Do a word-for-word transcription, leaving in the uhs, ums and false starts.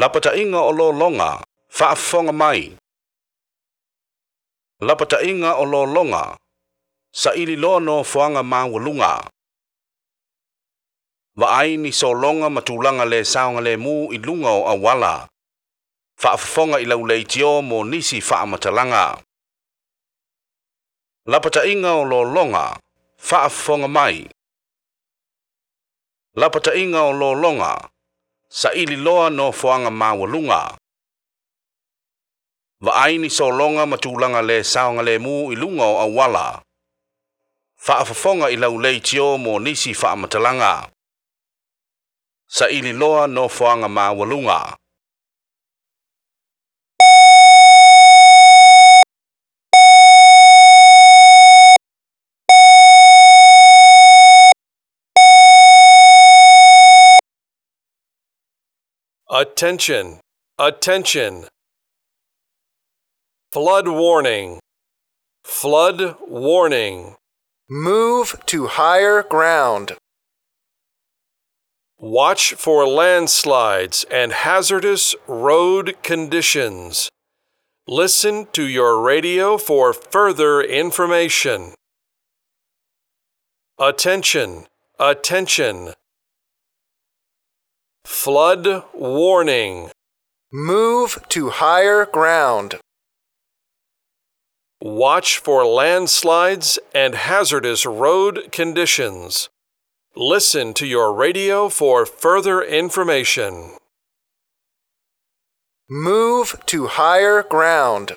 Lapatainga o lo longa, whaafonga mai. Lapatainga o lo longa, sa ili loa no whaanga mawalunga. Waai ni so longa matulanga le saonga le mu i lunga o awala. Whaafonga i lau leitio mo nisi whaamatalanga. Lapatainga o lo longa, whaafonga mai. Lapatainga o lo longa, sa ili loa no whaanga mawalunga. Waaini so longa matulanga le saonga le mu i lunga o awala. Whaafonga i lau leitio mo nisi whaamatalanga. Sa ili loa no whaanga mawalunga. Attention, attention. Flood warning, flood warning. Move to higher ground. Watch for landslides and hazardous road conditions. Listen to your radio for further information. Attention, attention. Flood warning. Move to higher ground. Watch for landslides and hazardous road conditions. Listen to your radio for further information. Move to higher ground.